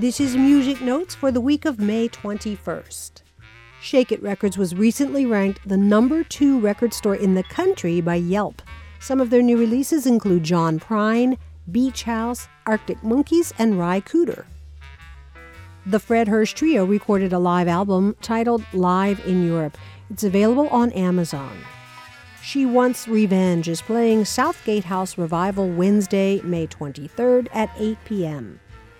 This is Music Notes for the week of May 21st. Shake It Records was recently ranked the number 2 record store in the country by Yelp. Some of their new releases include John Prine, Beach House, Arctic Monkeys, and Ry Cooder. The Fred Hirsch Trio recorded a live album titled Live in Europe. It's available on Amazon. She Wants Revenge is playing South Gatehouse Revival Wednesday, May 23rd at 8 p.m.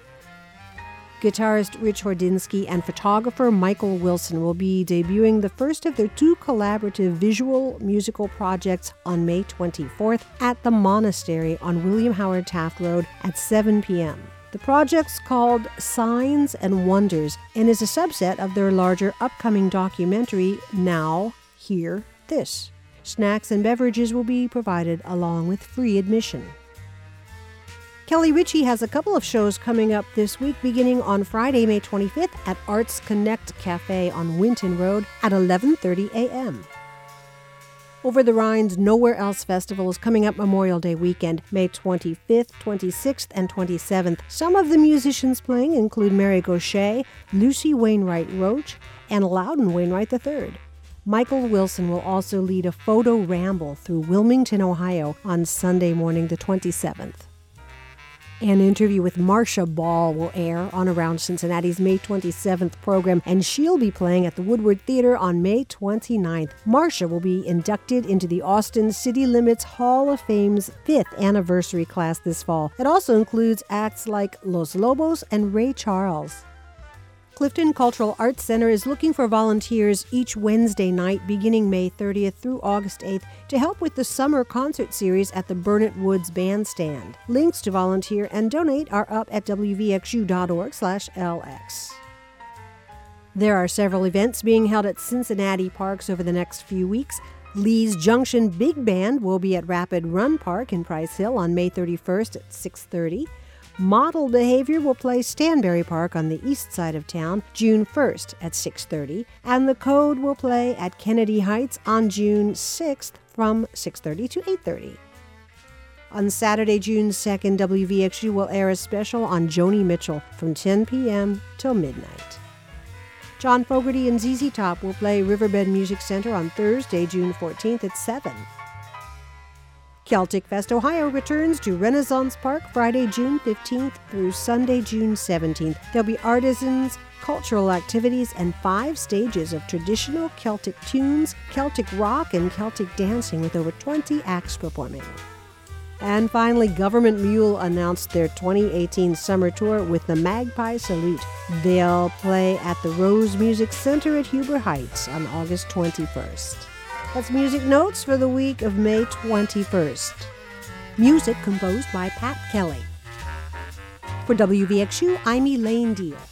Guitarist Rich Hordinsky and photographer Michael Wilson will be debuting the first of their 2 collaborative visual musical projects on May 24th at the Monastery on William Howard Taft Road at 7 p.m. The project's called Signs and Wonders and is a subset of their larger upcoming documentary, Now, Hear This. Snacks and beverages will be provided along with free admission. Kelly Ritchie has a couple of shows coming up this week, beginning on Friday, May 25th at Arts Connect Cafe on Winton Road at 11:30 a.m. Over the Rhine's Nowhere Else Festival is coming up Memorial Day weekend, May 25th, 26th, and 27th. Some of the musicians playing include Mary Gauthier, Lucy Wainwright Roach, and Loudon Wainwright III. Michael Wilson will also lead a photo ramble through Wilmington, Ohio on Sunday morning, the 27th. An interview with Marcia Ball will air on Around Cincinnati's May 27th program, and she'll be playing at the Woodward Theater on May 29th. Marcia will be inducted into the Austin City Limits Hall of Fame's 5th anniversary class this fall. It also includes acts like Los Lobos and Ray Charles. Clifton Cultural Arts Center is looking for volunteers each Wednesday night beginning May 30th through August 8th to help with the summer concert series at the Burnett Woods Bandstand. Links to volunteer and donate are up at wvxu.org/lx. There are several events being held at Cincinnati parks over the next few weeks. Lee's Junction Big Band will be at Rapid Run Park in Price Hill on May 31st at 6:30. Model Behavior will play Stanberry Park on the east side of town June 1st at 6:30, and The Code will play at Kennedy Heights on June 6th from 6:30 to 8:30. On Saturday, June 2nd, WVXU will air a special on Joni Mitchell from 10 p.m. till midnight. John Fogerty and ZZ Top will play Riverbed Music Center on Thursday, June 14th at 7. Celtic Fest Ohio returns to Renaissance Park Friday, June 15th through Sunday, June 17th. There'll be artisans, cultural activities, and 5 stages of traditional Celtic tunes, Celtic rock, and Celtic dancing with over 20 acts performing. And finally, Government Mule announced their 2018 summer tour with the Magpie Salute. They'll play at the Rose Music Center at Huber Heights on August 21st. That's Music Notes for the week of May 21st. Music composed by Pat Kelly. For WVXU, I'm Elaine Deal.